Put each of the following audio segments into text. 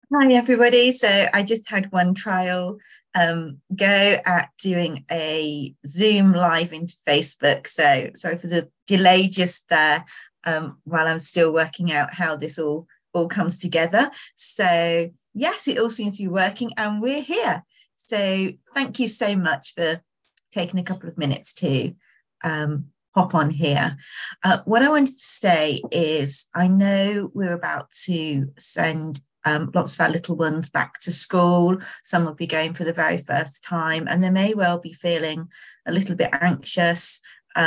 Hi, everybody. So I just had one trial go at doing a Zoom live into Facebook. So sorry for the delay just there while I'm still working out how this all comes together. So yes, it all seems to be working and we're here. So thank you so much for taking a couple of minutes to hop on here. What I wanted to say is I know we're about to send lots of our little ones back to school. Some will be going for the very first time, and they may well be feeling a little bit anxious,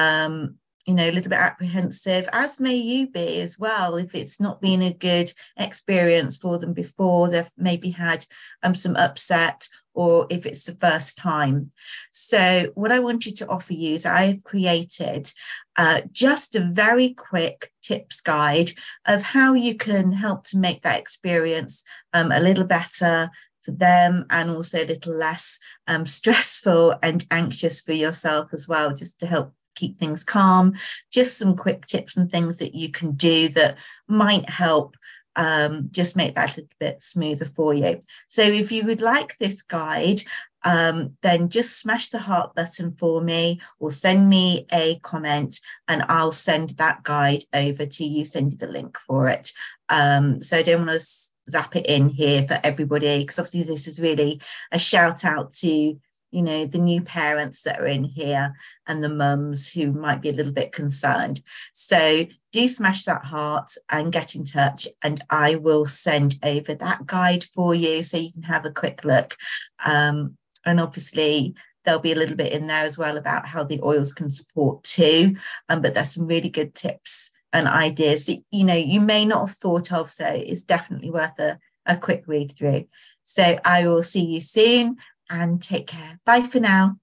a little bit apprehensive, as may you be as well. If it's not been a good experience for them before, they've maybe had some upset, or if it's the first time. So, what I wanted to offer you is I've created just a very quick tips guide of how you can help to make that experience a little better for them and also a little less stressful and anxious for yourself as well, just to help keep things calm. Just some quick tips and things that you can do that might help just make that a little bit smoother for you. So if you would like this guide, then just smash the heart button for me or send me a comment and I'll send that guide over to you, send you the link for it. So I don't want to zap it in here for everybody because obviously this is really a shout out to the new parents that are in here and the mums who might be a little bit concerned. So do smash that heart and get in touch and I will send over that guide for you so you can have a quick look. And obviously there'll be a little bit in there as well about how the oils can support too. But there's some really good tips and ideas that, you may not have thought of. So it's definitely worth a quick read through. So I will see you soon and take care. Bye for now.